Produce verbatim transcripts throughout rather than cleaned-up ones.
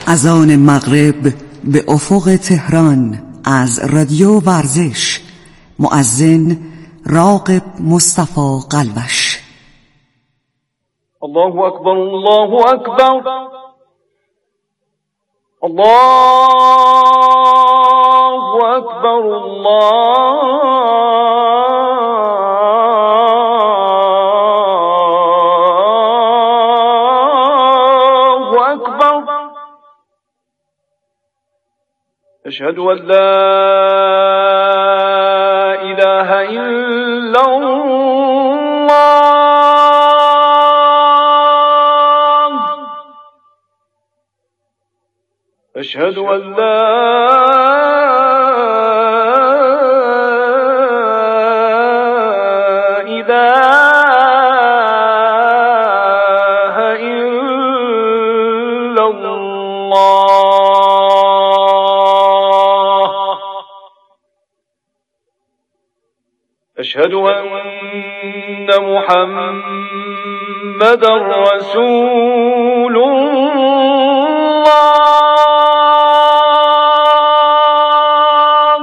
از آن مغرب به افق تهران از رادیو ورزش، مؤذن راغب مصطفی قلوش. الله اکبر، الله اکبر، الله اکبر، الله اکبر. اشهد ان لا اله الا الله، اشهد ان لا اله الا الله، اشهد ان محمدا رسول الله،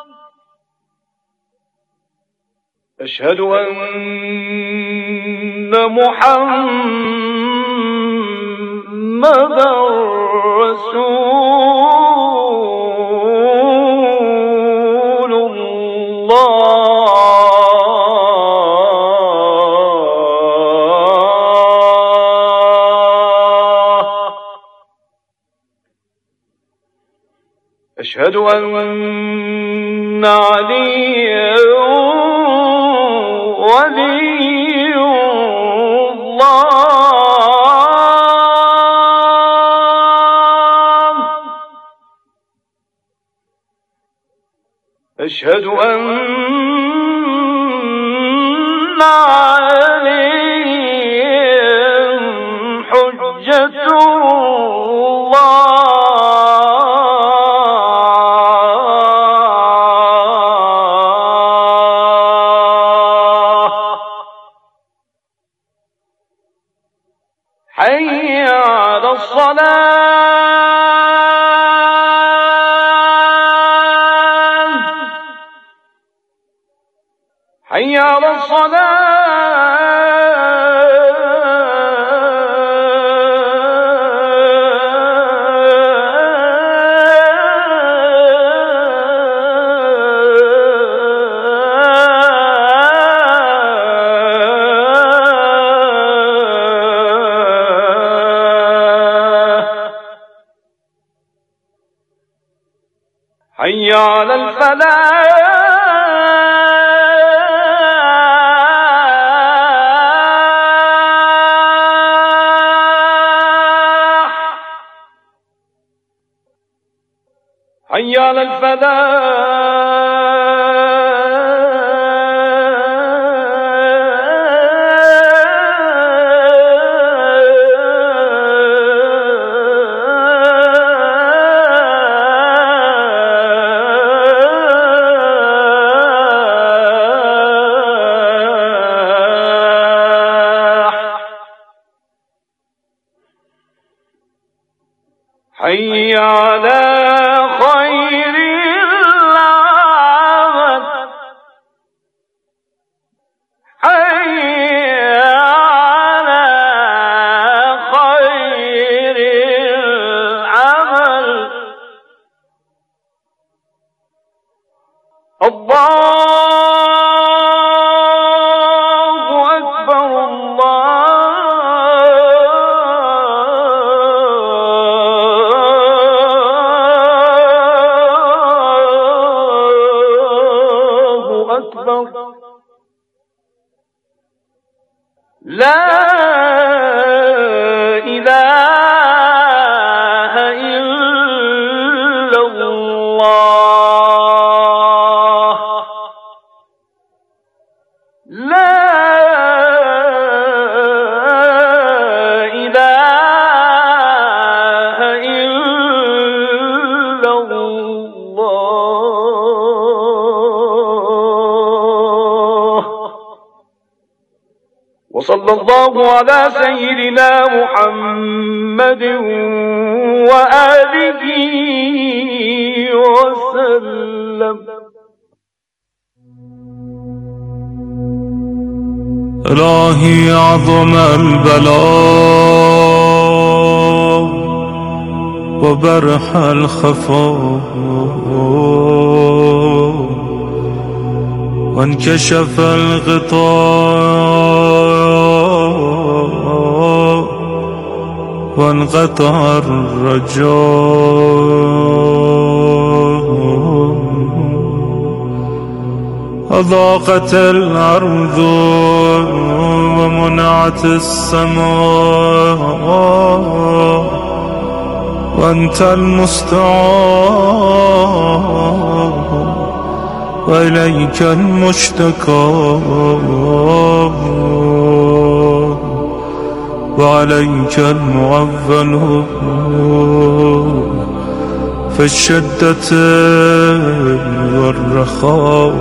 اشهد ان محمدا رسول الله، اشهد ان عليا ولي الله، اشهد ان عليهم حجة الله. حي على الصلاة، حي على حي على الفلاح، حي على حي على خير العمل، حي على خير العمل. الله أكبر، الله أكبر. لا إله إلا الله، لا إله إلا الله. وصلى الله على سيدنا محمد وآله وسلم. إلهي عظم البلاء وبرح الخفاء وانكشف الغطاء وانقطع الرجاء أضاقت الأرض ومنعت السماء وأنت المستعان وإليك المشتكى وعليك المعول في الشدة والرخاء.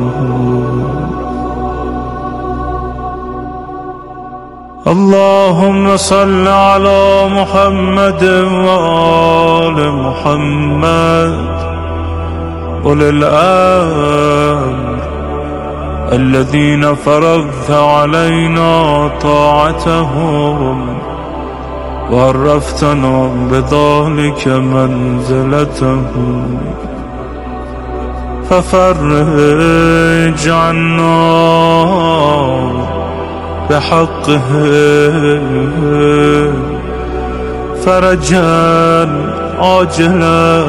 اللهم صل على محمد وآل محمد أولي الأمر الذين فرضت علينا طاعتهم وعرفتنا بذلك منزلتهم، ففرج عنا بحقهم فرجا عاجلا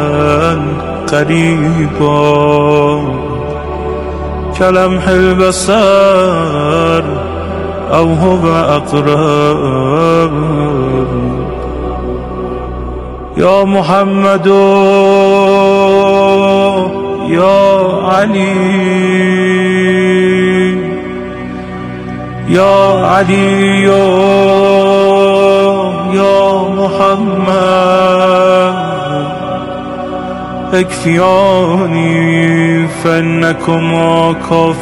قريبا كلمح البصر أو هو أقرب. يا محمد يا علي يا علي يا محمد اكفياني فإنكما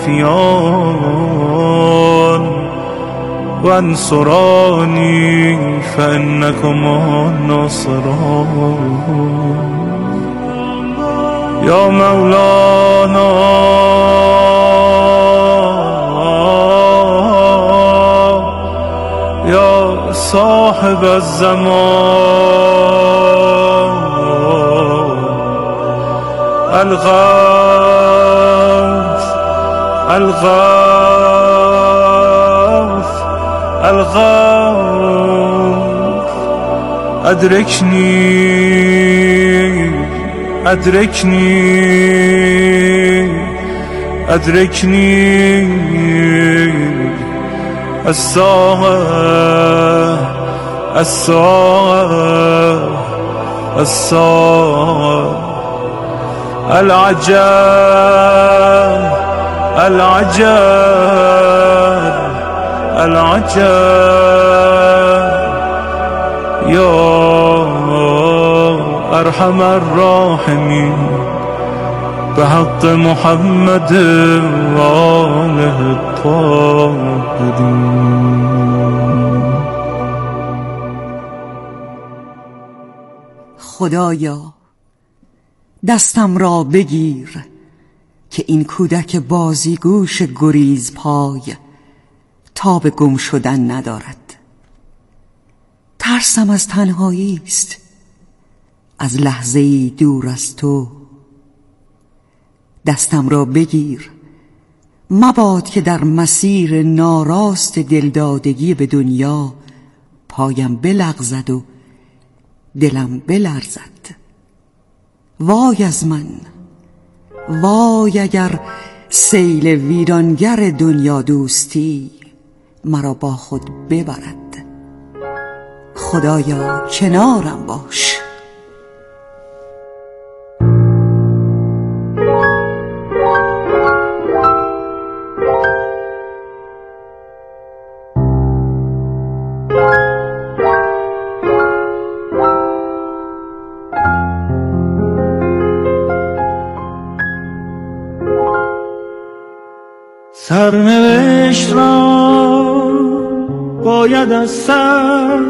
كافيان وانصراني فإنكما ناصران. يا مولانا يا صاحب الزمان الغوث الغوث الغوث أدركني أدركني أدركني الساعة الساعة الساعة العجاب العجاب العجاب. يا أرحم الراحمين بحق محمد وآله الطاهرين. خدایا دستم را بگیر که این کودک بازیگوش گریز پای تاب گم شدن ندارد. ترسم از تنهایی است، از لحظه‌ای دور از تو. دستم را بگیر مباد که در مسیر ناراست دلدادگی به دنیا پایم بلغزد و دلم بلرزد. وای از من، وای اگر سیل ویرانگر دنیا دوستی مرا با خود ببرد. خدایا کنارم باش. سرنوشت را باید از سر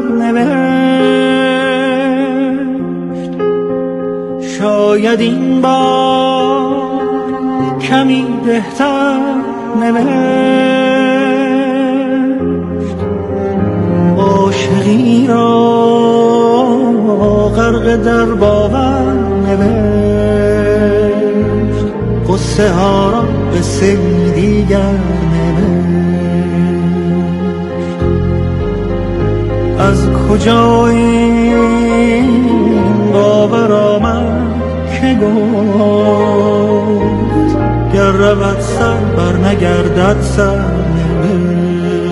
نوشت. شاید این بار کمی بهتر نوشت. عاشقی را غرق در باور نوشت. قصه ها را به سری دیگر نوشت. از کجا این باور آمد که گفت گر رود سر بر نگردد سر نوشت.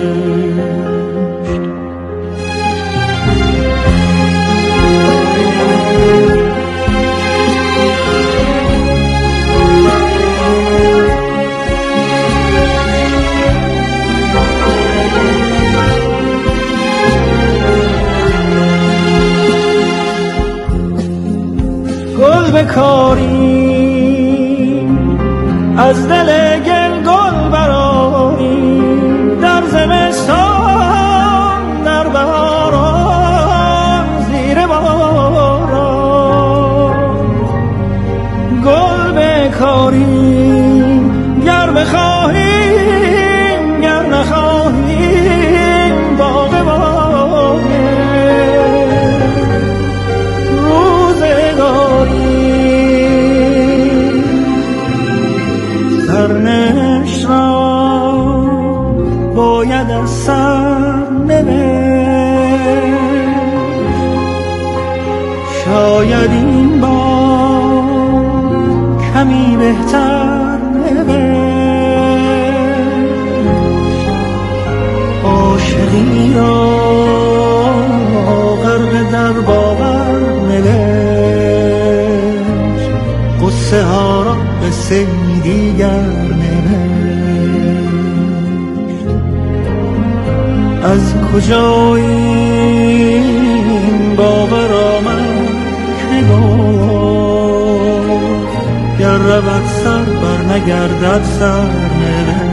گل بکاری از دل گل گل براری، در زمستان در بهاران زیر باران. گل بکاری گر بخواهیم گر نخواهیم باغ باغه. سرنوشت را باید از سر نوشت. شاید این بار کمی بهتر نوشت. عاشقی را غرق در باور نوشت. قصه ها را به سری دیگر نوشت. از کجا این باور آمد که گفت گر رود سر بر نگردد سر نوشت.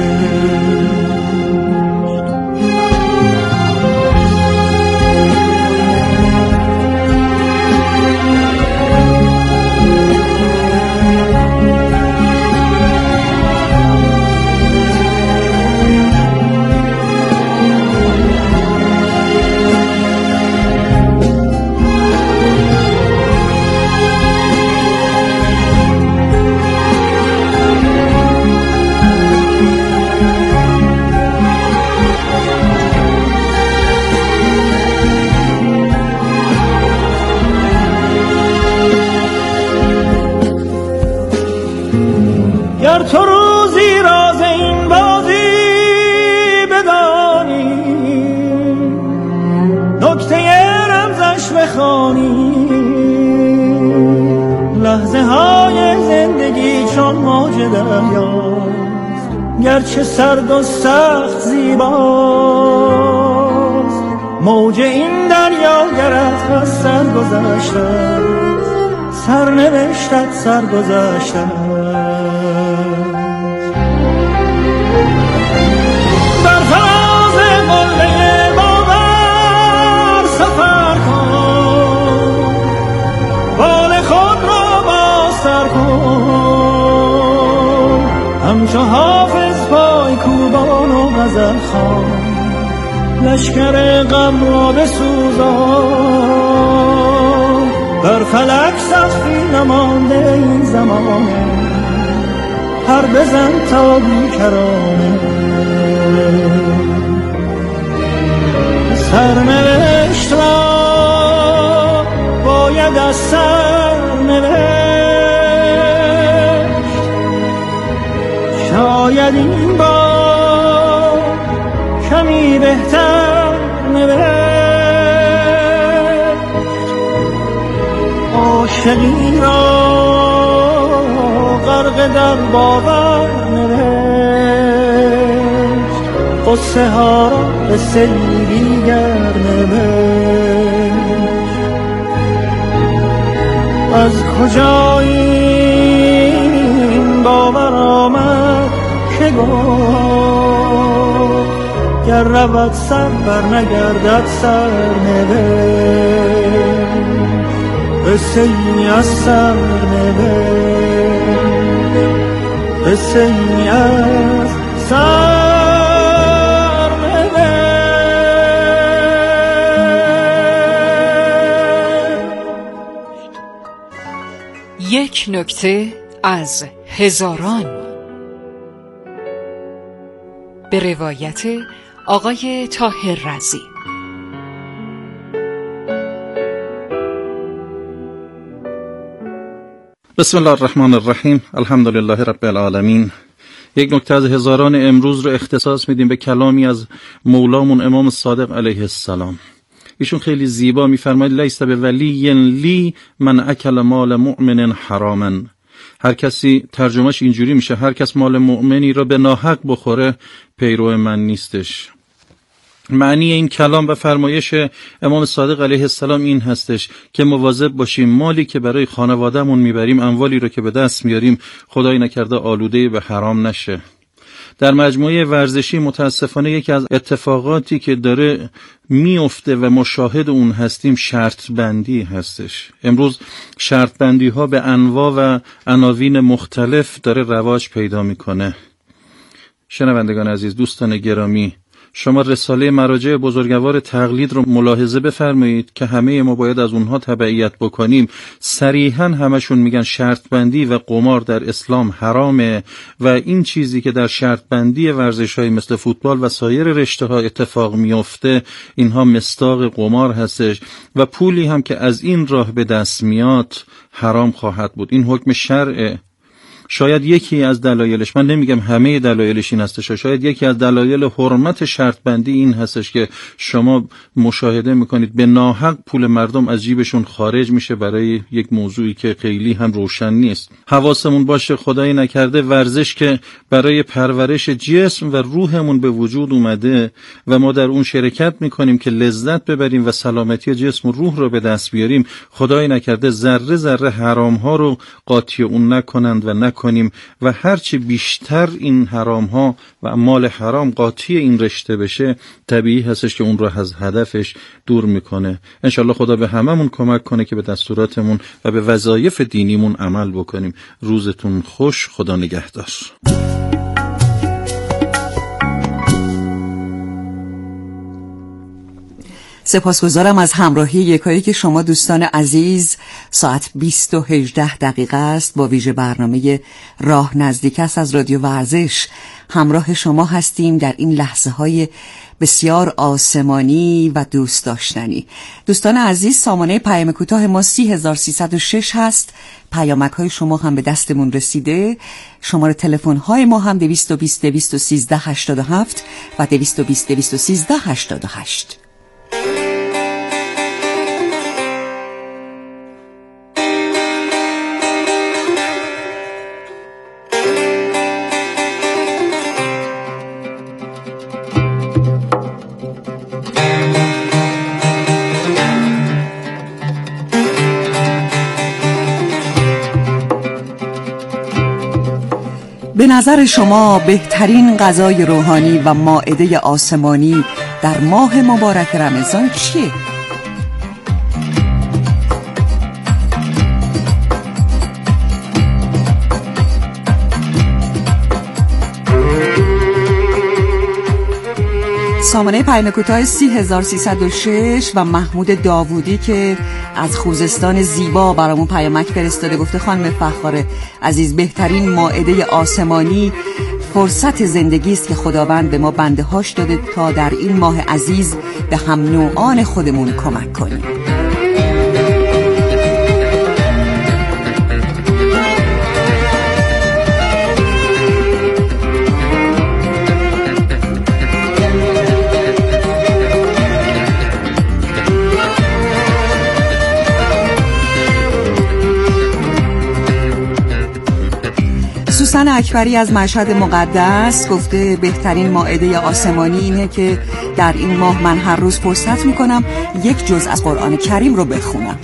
گر تو روزی راز این بازی بدانی، نکته رمزش بخوانی، لحظه های زندگی چون موج دریاست، گرچه سرد و سخت زیباست. موج این دریا گرت از سر گذشته، سرنوشتت سر گذشته. بر فراز قله باور سفر کن، بال خود را باستر کن، همچو حافظ پای کوبان و غزل خوان، لشکر غم را بسوزان. بر فلک سقفی نمانده این زمانه، پر بزن تا بیکرانه. سرنوشت را باید از سر نوشت. شاید این بار کمی بهتر نوشت. عاشقی را غرق در باور نوشت. قصه ها را به سری دیگر نوشت. از کجا این باور آمد که گفت گر رود سر بر نگردد سرنوشت. قصه ای از سرنوشت، قصه ای از سرنوشت. یک نکته از هزاران، به روایت آقای طاهر رضی. بسم الله الرحمن الرحیم. الحمدلله رب العالمین. یک نکته از هزاران امروز رو اختصاص میدیم به کلامی از مولامون امام صادق علیه السلام. ایشون خیلی زیبا میفرماید لیس به ولی لی من اکل مال مؤمن حراما. هر کسی، ترجمهش اینجوری میشه، هر کس مال مؤمنی را به ناحق بخوره پیرو من نیستش. معنی این کلام و فرمایش امام صادق علیه السلام این هستش که مواظب باشیم مالی که برای خانوادهمون میبریم، اموالی رو که به دست میاریم، خدای نکرده آلوده به حرام نشه. در مجموعه ورزشی متاسفانه یکی از اتفاقاتی که داره میفته و مشاهد اون هستیم شرط بندی هستش. امروز شرط بندی ها به انواع و عناوین مختلف داره رواج پیدا میکنه. شنوندگان عزیز، دوستان گرامی، شما رساله مراجع بزرگوار تقلید رو ملاحظه بفرمایید که همه ما باید از اونها تبعیت بکنیم. صریحاً همشون میگن شرط بندی و قمار در اسلام حرامه و این چیزی که در شرط بندی ورزش‌های مثل فوتبال و سایر رشته‌ها اتفاق میفته اینها مصداق قمار هستش و پولی هم که از این راه به دست میاد حرام خواهد بود. این حکم شرعه. شاید یکی از دلایلش، من نمیگم همه دلایلش این هستش، شاید یکی از دلایل حرمت شرط بندی این هستش که شما مشاهده میکنید به ناحق پول مردم از جیبشون خارج میشه برای یک موضوعی که خیلی هم روشن نیست. حواسمون باشه خدای نکرده ورزش که برای پرورش جسم و روحمون به وجود اومده و ما در اون شرکت میکنیم که لذت ببریم و سلامتی جسم و روح رو به دست بیاریم، خدای نکرده ذره ذره حرام ها رو قاطی اون نکنند و نکنند کنیم و هرچی بیشتر این حرام ها و مال حرام قاطی این رشته بشه، طبیعی هستش که اون رو از هدفش دور میکنه. انشالله خدا به هممون کمک کنه که به دستوراتمون و به وظایف دینیمون عمل بکنیم. روزتون خوش. خدا نگهدار. سپاسگزارم از همراهی یکایی که شما دوستان عزیز. ساعت بیست و هجده دقیقه است. با ویژه برنامه راه نزدیک است از رادیو ورزش همراه شما هستیم در این لحظه های بسیار آسمانی و دوست داشتنی. دوستان عزیز، سامانه پیام کوتاه ما سی هزار سیصد و شش هست. پیامک های شما هم به دستمون رسیده. شماره تلفن های ما هم دویست و بیست دویست و سیزده هشتاد و هفت و دویست و بیست دویست و سیزده هشتاد و هشت. به نظر شما بهترین غذای روحانی و مائده آسمانی در ماه مبارک رمضان چیه؟ سامانه پیام کوتاه سی هزار سیصد و شش و محمود داوودی که از خوزستان زیبا برامون پیامک فرستاده، گفته خانم فخار عزیز، بهترین مائده آسمانی فرصت زندگی است که خداوند به ما بنده هاش داده تا در این ماه عزیز به هم نوعان خودمون کمک کنیم. سوسن اکبری از مشهد مقدس گفته بهترین مائده آسمانی اینه که در این ماه من هر روز فرصت میکنم یک جزء از قرآن کریم رو بخونم.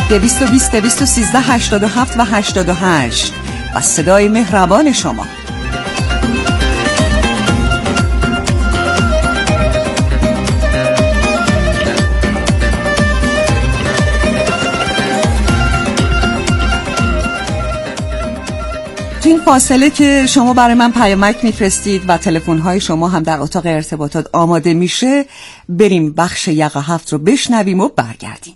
دویست و بیست دویست و سیزده هشتاد و هفت و هشتاد و هشت و صدای مهربان شما. تو این فاصله که شما برای من پیامک میفرستید و تلفن‌های شما هم در اتاق ارتباطات آماده میشه، بریم بخش یقه هفت رو بشنویم و برگردیم.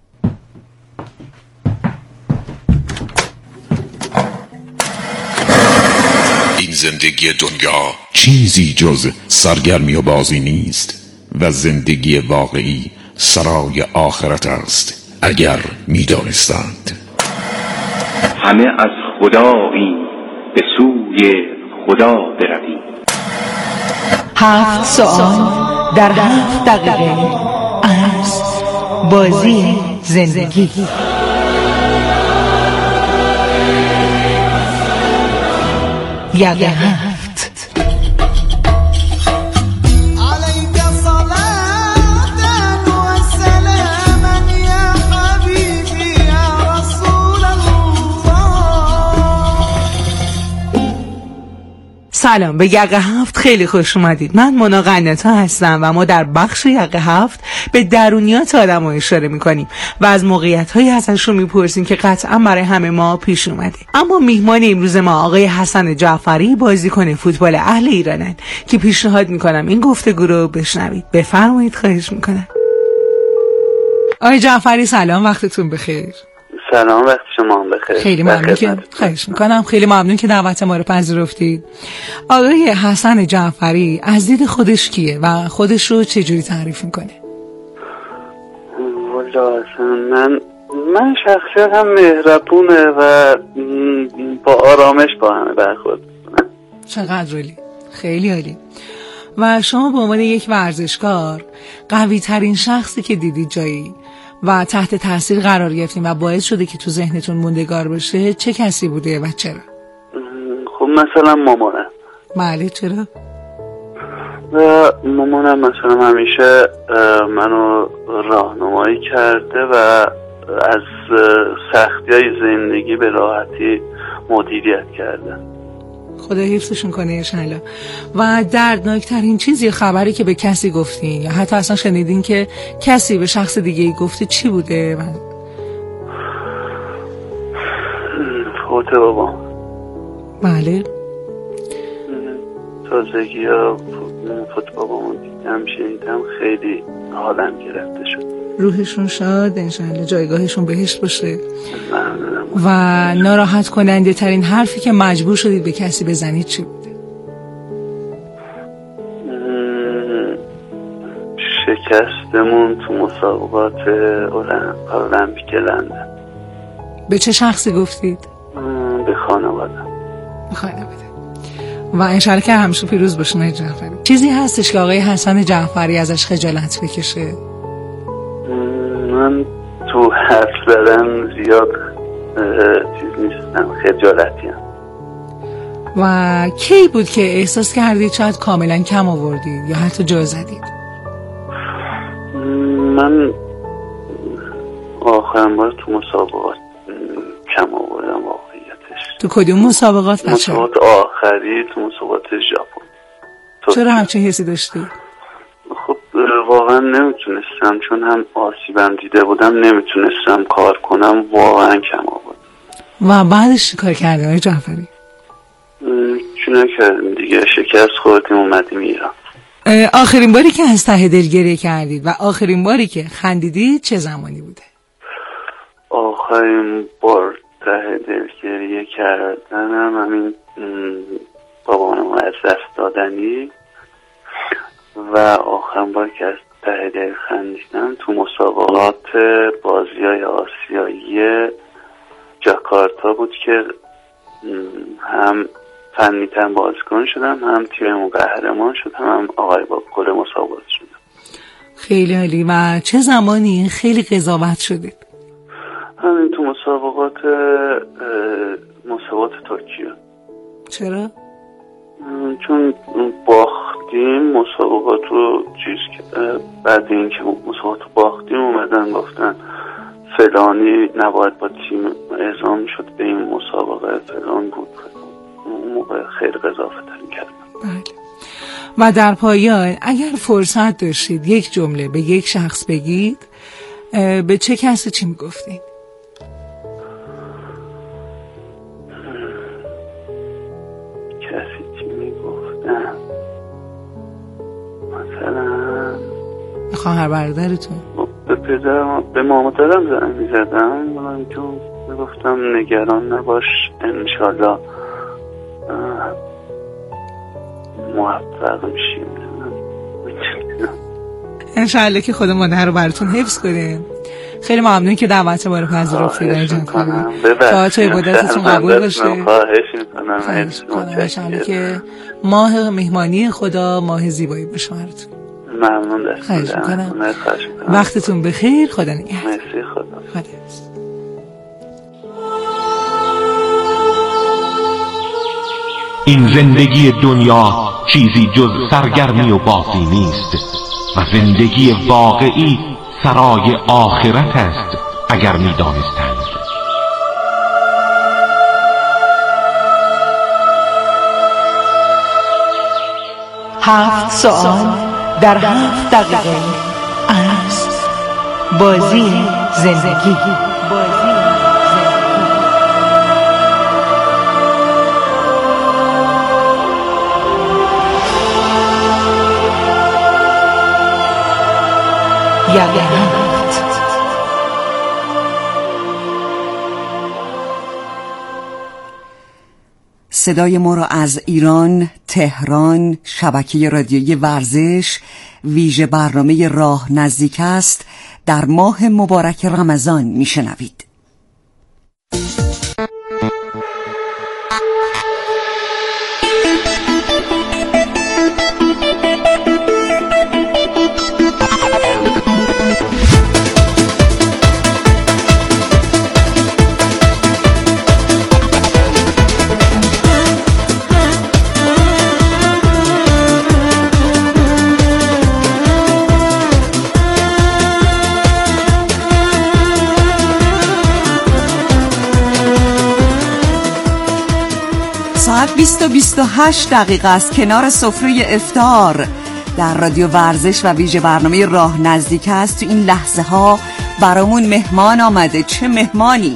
این زندگی دنیا چیزی جز سرگرمی و بازی نیست و زندگی واقعی سرای آخرت است اگر می‌دانستند. همه از خدایی به سوی خدا برویم. هفت سوال در هفت دقیقه از بازی زندگی. یقه هفت. سلام، به یقه هفت خیلی خوش اومدید. من مونا قناتا هستم و ما در بخش یقه هفت به درونیات آدم ها اشاره میکنیم و از موقعیت هایی ازشون میپرسیم که قطعا برای همه ما پیش اومده. اما میهمان امروز ما آقای حسن جعفری، بازیکن فوتبال اهل ایرانن که پیشنهاد میکنم این گفتگو رو بشنوید. بفرمایید، خواهش میکنم. آقای جعفری سلام، وقتتون بخیر. سلام، وقت شما هم بخیر. خیلی ممنون که خواهش میکنم خیلی ممنون که دعوت ما رو پذیرفتید. آقای حسن جعفری از دید خودش کیه و خودش رو چجوری تعریف میکنه؟ والا من من شخصیتم مهربونه و با آرامش با همه برخورد میکنم. چقدر عالی، خیلی عالی. و شما به عنوان یک ورزشکار قوی ترین شخصی که دیدید جایی و تحت تاثیر قرار گرفتیم و باعث شده که تو ذهنتون موندگار بشه، چه کسی بوده و چرا؟ خب مثلا مامانم. بله، چرا؟ و مامانم مثلا همیشه منو راهنمایی کرده و از سختی‌های زندگی به راحتی مدیریت کرده. خدا حفظشون کنه انشالله. و دردناکترین چیز یا خبری که به کسی گفتین یا حتی اصلا شنیدین که کسی به شخص دیگه گفته چی بوده؟ من فوت بابا. بله، تازگی ها فوت بابامون دیدم، شنیدم، خیلی حالم گرفته شد. روحشون شاد انشالله، جایگاهشون بهشت باشه. ممنونم. و ناراحت کننده ترین حرفی که مجبور شدید به کسی بزنید چی بوده؟ شکستمون تو مسابقات المپیک لندن. به چه شخصی گفتید؟ به خانواده. به خانواده. و انشالله که همیشه پیروز باشن آقای جعفری. چیزی هستش که آقای حسن جعفری ازش خجالت بکشه؟ من تو حرف زدن زیاد چیز نیستم، خجالتیم. و کی بود که احساس کردید شاید کاملا کم آوردید یا حتی جا زدید؟ من آخرین بار تو مسابقات کم آوردم واقعیتش. تو کدوم مسابقات بچه؟ مسابقات آخری تو مسابقات ژاپن. چرا همچین حسی داشتی؟ خب واقعا نمیتونستم، چون هم آسیبم دیده بودم، نمیتونستم کار کنم، واقعا کم آورد. و بعدش کار کردی آقای جعفری؟ چونه کردیم دیگه، شکست خوردیم اومدیم ایران. آخرین باری که از ته دل گریه کردید و آخرین باری که خندیدید چه زمانی بوده؟ آخرین بار ته دل گریه کردنم همین بابامو از دست دادنی و آخرین بار که از ته دل خندیدم تو مسابقات بازی‌های آسیایی جاکارتا بود که هم فنی‌ترین بازیکن شدم، هم تیممون قهرمان شد، هم آقای با کل مسابقات شدم. خیلی عالی. و چه زمانی خیلی قضاوت شدید؟ همین تو مسابقات مسابقات ترکیه. چرا؟ چون باختیم مسابقات رو چیز، بعد این که مسابقات باختیم اومدن گفتن فلانی نباید با تیم اعزام شد به این مسابقه، فلان بود. اون موقع خیلی قضاوت کردم. بله. و در پایان اگر فرصت داشتید یک جمله به یک شخص بگید، به چه کسی چی میگفتید؟ کسی چی میگفتم؟ مثلا خواهر برادرتون؟ به پدرم، به مامادرم زنگ میزدم چون میگفتم نگران نباش، انشالله موفق میشیم. انشالله که خدا مادر رو براتون حفظ کنه. خیلی ممنون که دعوت ما رو پذیرفتید در جان کنید. تا تو عبادتتون قبول باشه. خواهش میکنم. انشالله که ماه مهمانی خدا ماه زیبایی باشه براتون. ممنون دست خواهش میکنم. وقتتون بخیر. خدا نگهدار. مرسی. خدا خدا. این زندگی دنیا چیزی جز سرگرمی و بازی نیست و زندگی واقعی سرای آخرت است اگر می دانستند. هفت سوال در هفت دقیقه از بازی زندگی. صدای ما را از ایران، تهران، شبکه رادیویی ورزش، ویژه برنامه راه نزدیک است در ماه مبارک رمضان میشنوید. ساعت بیست و بیست و هشت دقیقه است. کنار سفره افطار در رادیو ورزش و ویژه برنامه راه نزدیک است. تو این لحظه ها برامون مهمان آمده. چه مهمانی؟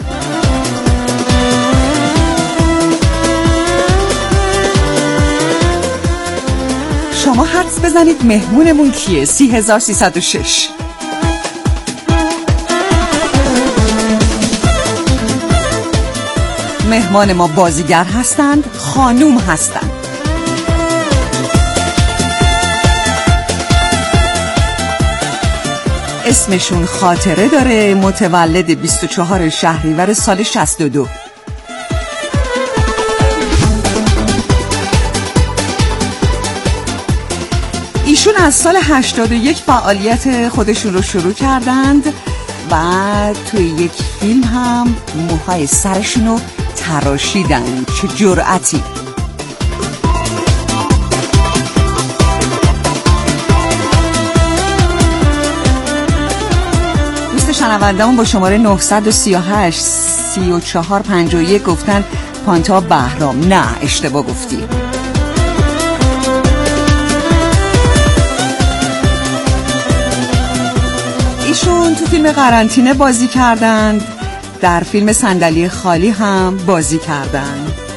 شما حدس بزنید مهمونمون کیه؟ سی هزار سیصد و شش. مهمان ما بازیگر هستند، خانوم هستند. اسمشون خاطره داره، متولد بیست و چهارم شهریور سال شصت و دو. ایشون از سال هشتاد و یک فعالیت خودشون رو شروع کردند و توی یک فیلم هم موهای سرشون رو تراشیدن. چه جرأتی! دوست شنونده‌مون با شماره نهصد و سی و هشت سی و چهار پنجاه و یک گفتن پانتا بهرام. نه، اشتباه گفتی. ایشون تو فیلم قرنطینه بازی کردند، در فیلم صندلی خالی هم بازی کردند.